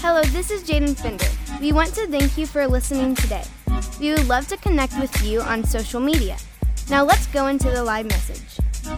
Hello, this is Jaden Fender. We want to thank you for listening today. We would love to connect with you on social media. Now let's go into the live message.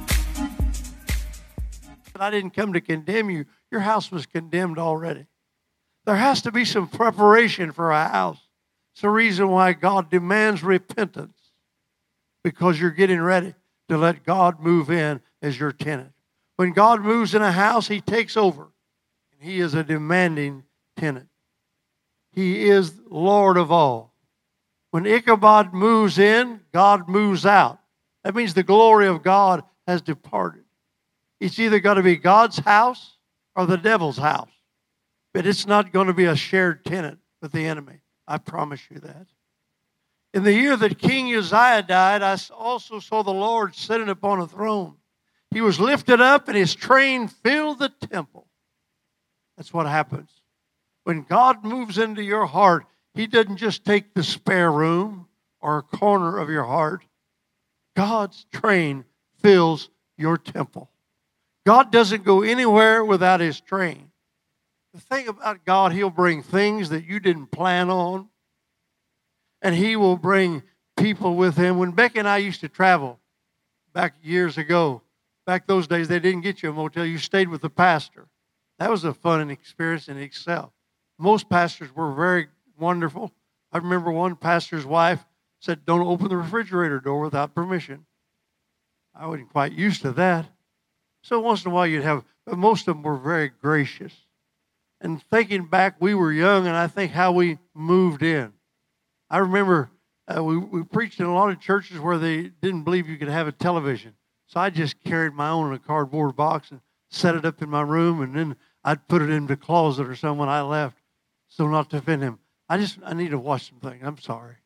I didn't come to condemn you. Your house was condemned already. There has to be some preparation for a house. It's the reason why God demands repentance, because you're getting ready to let God move in as your tenant. When God moves in a house, He takes over. And He is a demanding tenant. He is Lord of all. When Ichabod moves in, God moves out. That means the glory of God has departed. It's either got to be God's house or the devil's house. But it's not going to be a shared tenant with the enemy. I promise you that. In the year that King Uzziah died, I also saw the Lord sitting upon a throne. He was lifted up and His train filled the temple. That's what happens. When God moves into your heart, He doesn't just take the spare room or a corner of your heart. God's train fills your temple. God doesn't go anywhere without His train. The thing about God, He'll bring things that you didn't plan on. And He will bring people with Him. When Becky and I used to travel back years ago, back those days, they didn't get you a motel. You stayed with the pastor. That was a fun experience in itself. Most pastors were very wonderful. I remember one pastor's wife said, "Don't open the refrigerator door without permission." I wasn't quite used to that. So once in a while you'd have, but most of them were very gracious. And thinking back, we were young, and I think how we moved in. I remember we preached in a lot of churches where they didn't believe you could have a television. So I just carried my own in a cardboard box and set it up in my room, and then I'd put it in the closet or something when I left, so not to offend him. I need to watch some things. I'm sorry.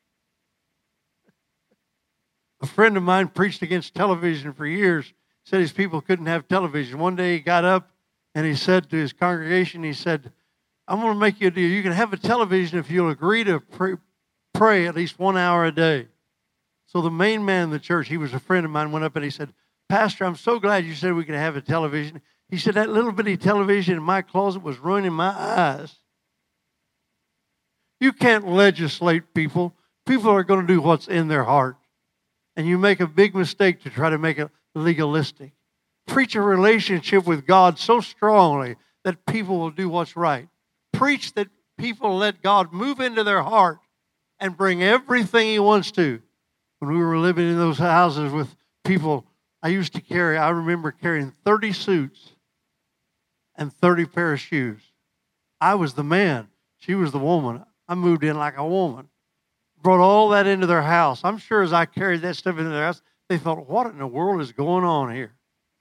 A friend of mine preached against television for years, said his people couldn't have television. One day he got up and he said to his congregation, he said, "I'm going to make you a deal. You can have a television if you'll agree to pray at least 1 hour a day." So the main man in the church, he was a friend of mine, went up and he said, "Pastor, I'm so glad you said we could have a television." He said, "That little bitty television in my closet was ruining my eyes." You can't legislate people. People are going to do what's in their heart. And you make a big mistake to try to make it legalistic. Preach a relationship with God so strongly that people will do what's right. Preach that people let God move into their heart and bring everything He wants to. When we were living in those houses with people, I remember carrying 30 suits and 30 pair of shoes. I was the man. She was the woman. I moved in like a woman. Brought all that into their house. I'm sure as I carried that stuff into their house, they thought, what in the world is going on here?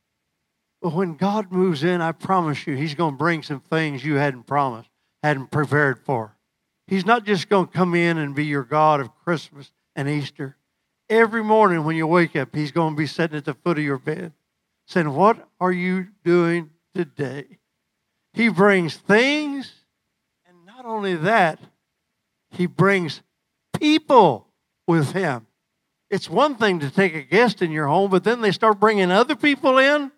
But when God moves in, I promise you, He's going to bring some things you hadn't promised, hadn't prepared for. He's not just going to come in and be your God of Christmas and Easter. Every morning when you wake up, He's going to be sitting at the foot of your bed saying, "What are you doing today?" He brings things, and not only that, He brings people with Him. It's one thing to take a guest in your home, but then they start bringing other people in.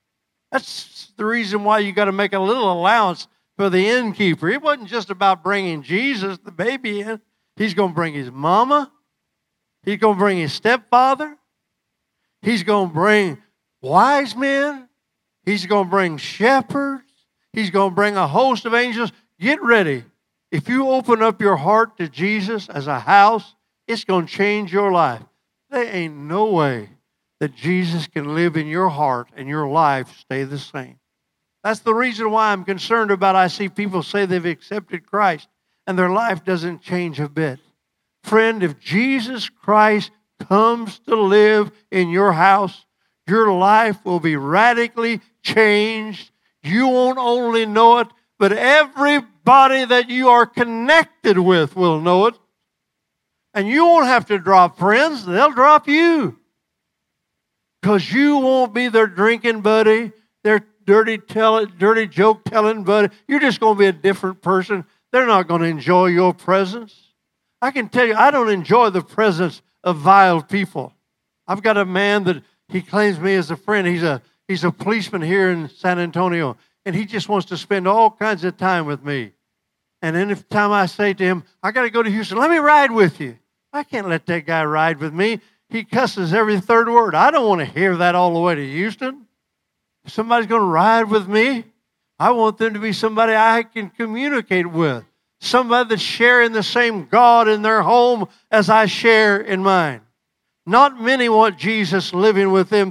That's the reason why you got to make a little allowance for the innkeeper. It wasn't just about bringing Jesus, the baby, in. He's going to bring his mama. He's going to bring his stepfather. He's going to bring wise men. He's going to bring shepherds. He's going to bring a host of angels. Get ready. If you open up your heart to Jesus as a house, it's going to change your life. There ain't no way that Jesus can live in your heart and your life stay the same. That's the reason why I'm concerned about, I see people say they've accepted Christ and their life doesn't change a bit. Friend, if Jesus Christ comes to live in your house, your life will be radically changed. You won't only know it, but everybody that you are connected with will know it. And you won't have to drop friends. They'll drop you. Because you won't be their drinking buddy, their dirty joke telling buddy. You're just going to be a different person. They're not going to enjoy your presence. I can tell you, I don't enjoy the presence of vile people. I've got a man that he claims me as a friend. He's a policeman here in San Antonio. And he just wants to spend all kinds of time with me. And any time I say to him, I got to go to Houston, let me ride with you. I can't let that guy ride with me. He cusses every third word. I don't want to hear that all the way to Houston. If somebody's going to ride with me, I want them to be somebody I can communicate with. Somebody that's sharing the same God in their home as I share in mine. Not many want Jesus living with them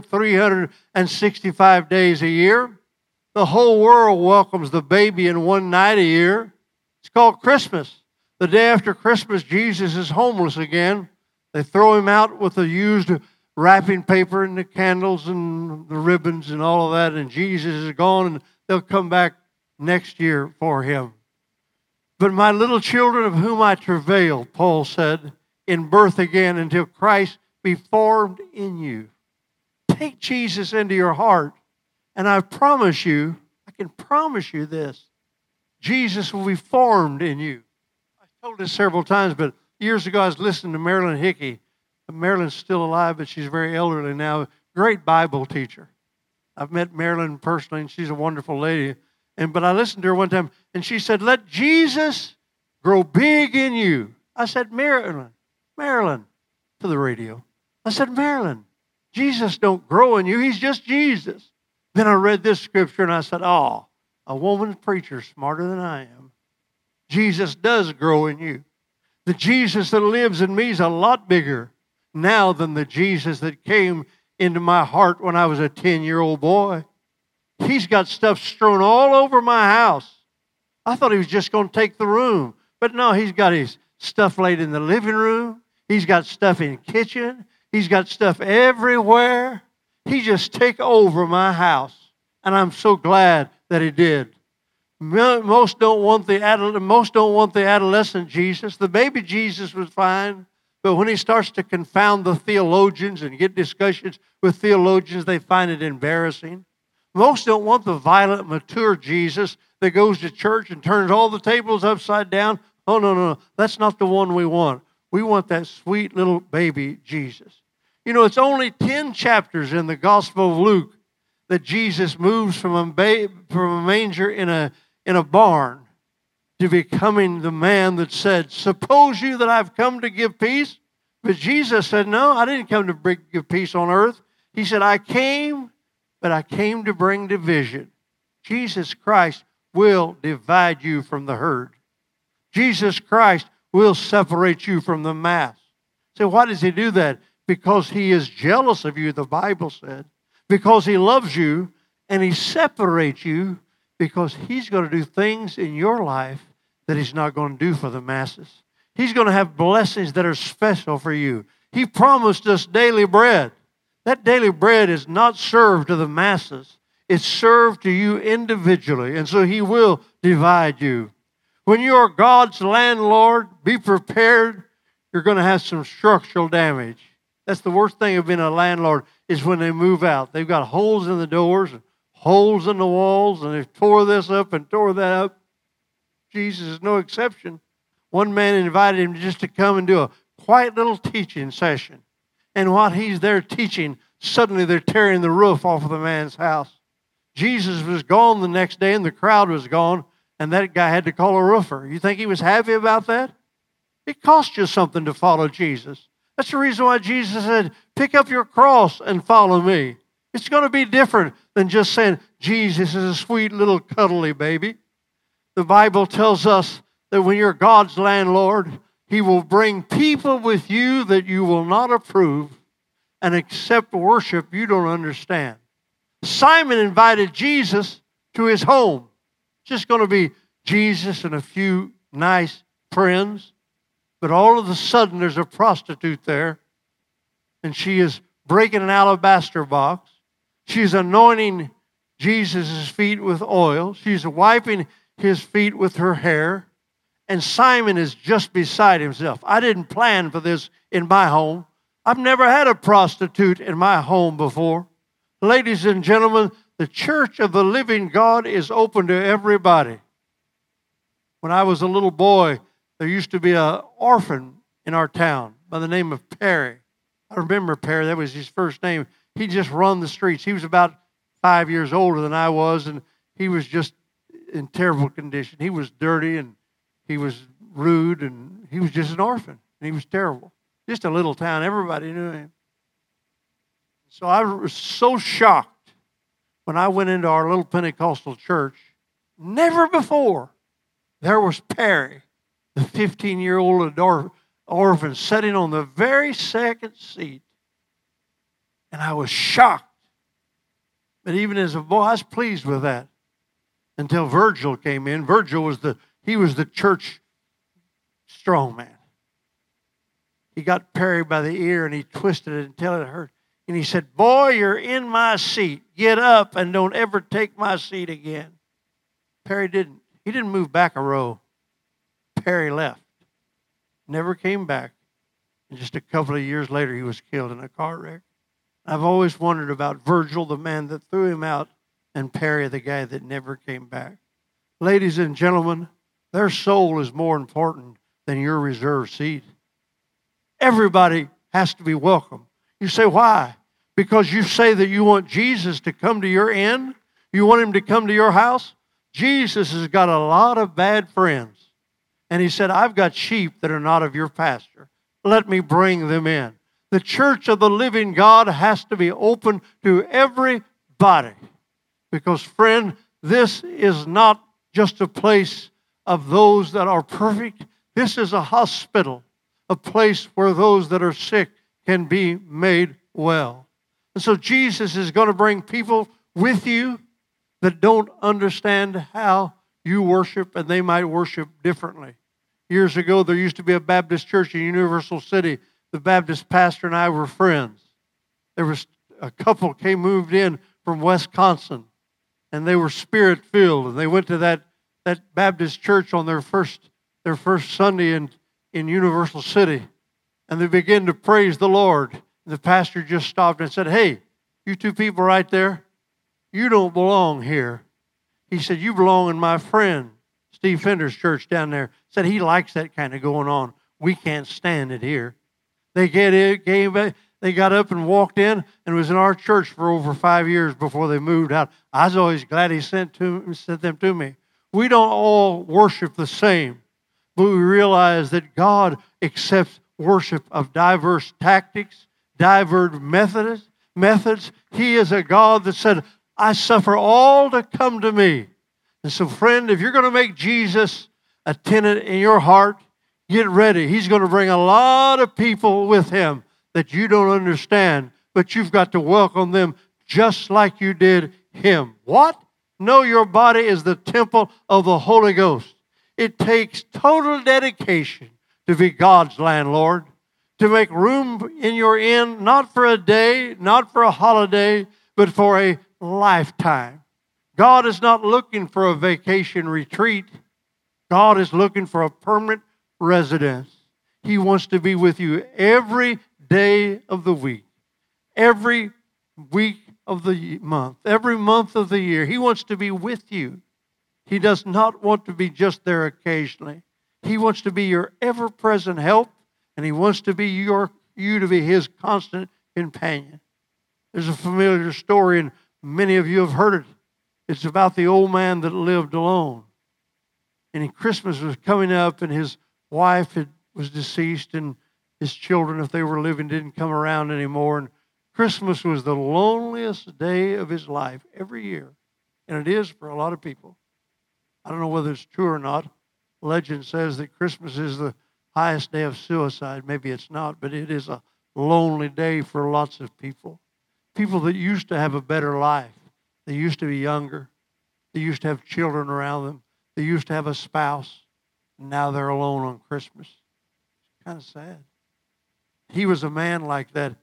365 days a year. The whole world welcomes the baby in one night a year. It's called Christmas. The day after Christmas, Jesus is homeless again. They throw him out with the used wrapping paper and the candles and the ribbons and all of that, and Jesus is gone, and they'll come back next year for him. But my little children of whom I travail, Paul said, in birth again until Christ be formed in you. Take Jesus into your heart, and I promise you, I can promise you this, Jesus will be formed in you. I've told this several times, but years ago I was listening to Marilyn Hickey. Marilyn's still alive, but she's very elderly now. Great Bible teacher. I've met Marilyn personally, and she's a wonderful lady. But I listened to her one time, and she said, let Jesus grow big in you. I said, Marilyn, to the radio. I said, Marilyn, Jesus don't grow in you. He's just Jesus. Then I read this scripture, and I said, oh, a woman preacher smarter than I am. Jesus does grow in you. The Jesus that lives in me is a lot bigger now than the Jesus that came into my heart when I was a 10-year-old boy. He's got stuff strewn all over my house. I thought he was just going to take the room. But no, he's got his stuff laid in the living room. He's got stuff in the kitchen. He's got stuff everywhere. He just take over my house. And I'm so glad that he did. Most don't want the adolescent Jesus. The baby Jesus was fine. But when he starts to confound the theologians and get discussions with theologians, they find it embarrassing. Most don't want the violent, mature Jesus that goes to church and turns all the tables upside down. Oh, no. That's not the one we want. We want that sweet little baby Jesus. You know, it's only 10 chapters in the Gospel of Luke that Jesus moves from a manger in a barn to becoming the man that said, suppose you that I've come to give peace? But Jesus said, no, I didn't come to give peace on earth. He said, I came to bring division. Jesus Christ will divide you from the herd. Jesus Christ will separate you from the mass. So why does he do that? Because he is jealous of you, the Bible said. Because he loves you, and he separates you because he's going to do things in your life that he's not going to do for the masses. He's going to have blessings that are special for you. He promised us daily bread. That daily bread is not served to the masses. It's served to you individually, and so he will divide you. When you are God's landlord, be prepared. You're going to have some structural damage. That's the worst thing of being a landlord is when they move out. They've got holes in the doors and holes in the walls, and they've tore this up and tore that up. Jesus is no exception. One man invited him just to come and do a quiet little teaching session. And while he's there teaching, suddenly they're tearing the roof off of the man's house. Jesus was gone the next day, and the crowd was gone, and that guy had to call a roofer. You think he was happy about that? It cost you something to follow Jesus. That's the reason why Jesus said, pick up your cross and follow me. It's going to be different than just saying, Jesus is a sweet little cuddly baby. The Bible tells us that when you're God's landlord, he will bring people with you that you will not approve and accept worship you don't understand. Simon invited Jesus to his home. It's just going to be Jesus and a few nice friends. But all of a sudden, there's a prostitute there, and she is breaking an alabaster box. She's anointing Jesus' feet with oil. She's wiping his feet with her hair. And Simon is just beside himself. I didn't plan for this in my home. I've never had a prostitute in my home before. Ladies and gentlemen, the church of the living God is open to everybody. When I was a little boy, there used to be an orphan in our town by the name of Perry. I remember Perry. That was his first name. He just run the streets. He was about 5 years older than I was, and he was just in terrible condition. He was dirty, and he was rude, and he was just an orphan, and he was terrible. Just a little town. Everybody knew him. So I was so shocked when I went into our little Pentecostal church. Never before there was Perry, the 15-year-old orphan, sitting on the very second seat. And I was shocked. But even as a boy, I was pleased with that. Until Virgil came in. Virgil was the church strongman. He got Perry by the ear and he twisted it until it hurt. And he said, "Boy, you're in my seat. Get up and don't ever take my seat again." Perry didn't. He didn't move back a row. Perry left. Never came back. And just a couple of years later, he was killed in a car wreck. I've always wondered about Virgil, the man that threw him out, and Perry, the guy that never came back. Ladies and gentlemen, their soul is more important than your reserved seat. Everybody has to be welcome. You say, why? Because you say that you want Jesus to come to your inn? You want him to come to your house? Jesus has got a lot of bad friends. And he said, I've got sheep that are not of your pasture. Let me bring them in. The church of the living God has to be open to everybody. Because, friend, this is not just a place of those that are perfect. This is a hospital, a place where those that are sick can be made well. And so Jesus is going to bring people with you that don't understand how you worship, and they might worship differently. Years ago, there used to be a Baptist church in Universal City. The Baptist pastor and I were friends. There was a couple moved in from Wisconsin, and they were Spirit-filled, and they went to that Baptist church on their first Sunday in Universal City, and they began to praise the Lord. And the pastor just stopped and said, "Hey, you two people right there, you don't belong here." He said, "You belong in my friend Steve Fender's church down there." Said he likes that kind of going on. We can't stand it here. They got up and walked in and was in our church for over 5 years before they moved out. I was always glad he sent them to me. We don't all worship the same, but we realize that God accepts worship of diverse tactics, diverse methods. He is a God that said, "I suffer all to come to me." And so, friend, if you're going to make Jesus a tenant in your heart, get ready. He's going to bring a lot of people with him that you don't understand, but you've got to welcome them just like you did him. What? Know your body is the temple of the Holy Ghost. It takes total dedication to be God's landlord, to make room in your inn, not for a day, not for a holiday, but for a lifetime. God is not looking for a vacation retreat. God is looking for a permanent residence. He wants to be with you every day of the week, every week of the month, every month of the year. He wants to be with you. He does not want to be just there occasionally. He wants to be your ever-present help, and he wants to be you to be his constant companion. There's a familiar story, and many of you have heard it. It's about the old man that lived alone. And Christmas was coming up, and his wife was deceased, and his children, if they were living, didn't come around anymore. And Christmas was the loneliest day of his life every year. And it is for a lot of people. I don't know whether it's true or not. Legend says that Christmas is the highest day of suicide. Maybe it's not, but it is a lonely day for lots of people. People that used to have a better life. They used to be younger. They used to have children around them. They used to have a spouse. And now they're alone on Christmas. It's kind of sad. He was a man like that.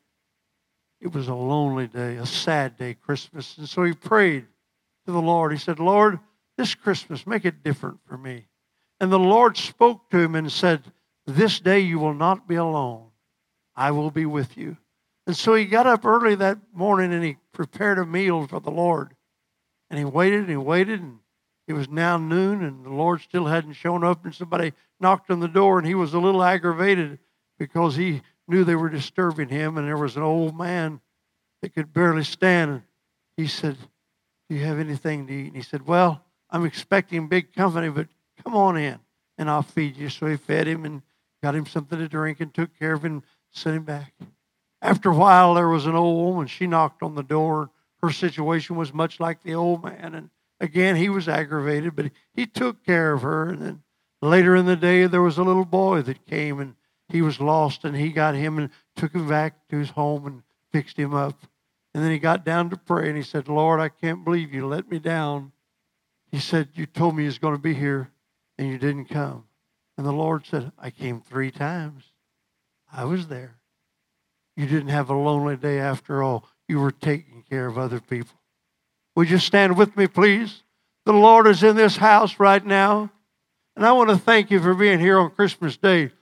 It was a lonely day, a sad day, Christmas. And so he prayed to the Lord. He said, "Lord, this Christmas, make it different for me." And the Lord spoke to him and said, "This day you will not be alone. I will be with you." And so he got up early that morning and he prepared a meal for the Lord. And he waited and it was now noon and the Lord still hadn't shown up, and somebody knocked on the door, and he was a little aggravated because he knew they were disturbing him, and there was an old man that could barely stand. He said, "Do you have anything to eat?" And he said, "Well, I'm expecting big company, but come on in." and I'll feed you. So he fed him and got him something to drink and took care of him and sent him back. After a while, there was an old woman. She knocked on the door. Her situation was much like the old man. And again, he was aggravated, but he took care of her. And then later in the day, there was a little boy that came, and he was lost, and he got him and took him back to his home and fixed him up. And then he got down to pray, and he said, Lord, I can't believe you let me down. He said, you told me he was going to be here, and you didn't come. And the Lord said, I came 3 times. I was there. You didn't have a lonely day after all. You were taking care of other people. Would you stand with me, please? The Lord is in this house right now. And I want to thank you for being here on Christmas Day.